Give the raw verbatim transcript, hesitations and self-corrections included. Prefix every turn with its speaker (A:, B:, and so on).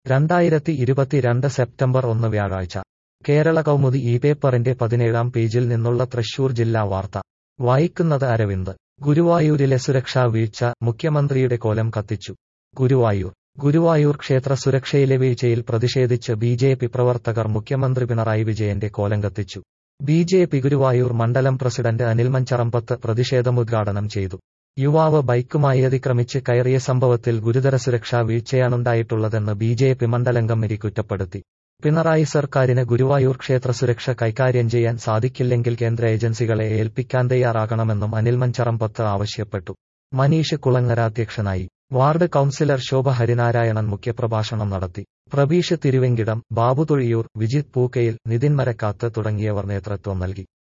A: രണ്ടായിരത്തി ഇരുപത്തിരണ്ട് സെപ്റ്റംബർ ഒന്ന് വ്യാഴാഴ്ച കേരള കൗമുദി ഈ പേപ്പറിന്റെ പതിനേഴാം പേജിൽ നിന്നുള്ള തൃശൂർ ജില്ലാ വാർത്ത വായിക്കുന്നത് അരവിന്ദ്. ഗുരുവായൂരിലെ സുരക്ഷാ വീഴ്ച, മുഖ്യമന്ത്രിയുടെ കോലം കത്തിച്ചു. ഗുരുവായൂർ ഗുരുവായൂർ ക്ഷേത്ര സുരക്ഷയിലെ വീഴ്ചയിൽ പ്രതിഷേധിച്ച് ബി ജെ പി പ്രവർത്തകർ മുഖ്യമന്ത്രി പിണറായി വിജയന്റെ കോലം കത്തിച്ചു. ബി ജെ പി ഗുരുവായൂർ മണ്ഡലം പ്രസിഡന്റ് അനിൽ മഞ്ചറമ്പത്ത് പ്രതിഷേധമുദ്ഘാടനം ചെയ്തു. യുവാവ് ബൈക്കുമായി അതിക്രമിച്ച് കയറിയ സംഭവത്തിൽ ഗുരുതര സുരക്ഷാ വീഴ്ചയാണുണ്ടായിട്ടുള്ളതെന്ന് ബി ജെ പി മണ്ഡലം കമ്മിറ്റി കുറ്റപ്പെടുത്തി. പിണറായി സർക്കാരിന് ഗുരുവായൂർ ക്ഷേത്ര സുരക്ഷ കൈകാര്യം ചെയ്യാൻ സാധിക്കില്ലെങ്കിൽ കേന്ദ്ര ഏജൻസികളെ ഏൽപ്പിക്കാൻ തയ്യാറാകണമെന്നും അനിൽ മഞ്ചറമ്പത്ത് ആവശ്യപ്പെട്ടു. മനീഷ് കുളങ്ങര അധ്യക്ഷനായി. വാർഡ് കൌൺസിലർ ശോഭ ഹരിനാരായണൻ മുഖ്യപ്രഭാഷണം നടത്തി. പ്രബീഷ് തിരുവെങ്കിടം, ബാബു തൊഴിയൂർ, വിജിത് പൂക്കയിൽ, നിതിൻ മരക്കാത്ത് തുടങ്ങിയവർ നേതൃത്വം നൽകി.